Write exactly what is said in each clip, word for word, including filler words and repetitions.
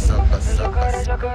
saca, saca.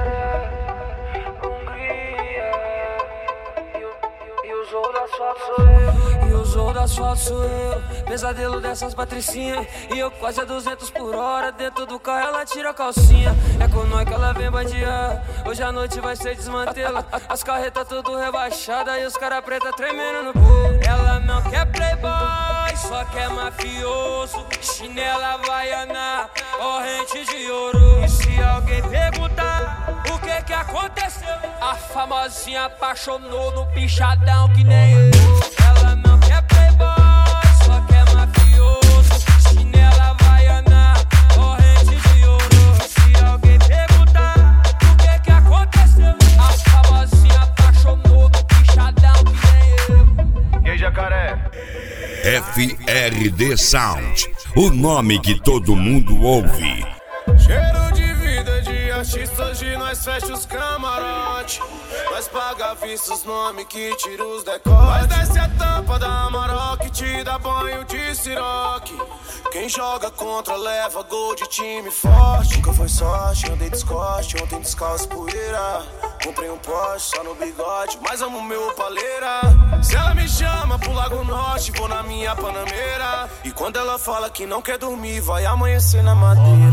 E o zoo da asfalto sou eu, pesadelo dessas patricinhas. E eu quase a duzentos por hora, dentro do carro ela tira a calcinha. É com nós que ela vem bandear, hoje a noite vai ser desmantela. As carretas tudo rebaixadas e os cara preta tremendo no pulo. Ela não quer playboy, só quer mafioso. Chinela havaiana, corrente de ouro. E se alguém perguntar o que que aconteceu, a famosinha apaixonou no pichadão que nem eu. Ela não quer playboy, só quer mafioso. Chinela havaiana, corrente de ouro. E se alguém perguntar o que que aconteceu, a famosinha apaixonou no pichadão que nem eu. E aí, jacaré? F R D Sound, o nome que todo mundo ouve. Cheiro de vida de artista, hoje nós fecha os camarote. Nós paga à vista os nomes que tira os decotes. Nós desce a tampa da Amarok, te dá banho de siroque. Quem joga contra leva gol de time forte. Nunca foi sorte, andei descoste, ontem descalço poeira. Comprei um Porsche só no bigode, mas amo meu paleira. Se ela me chama pro Lago Norte, vou na minha Panameira. E quando ela fala que não quer dormir, vai amanhecer na madeira.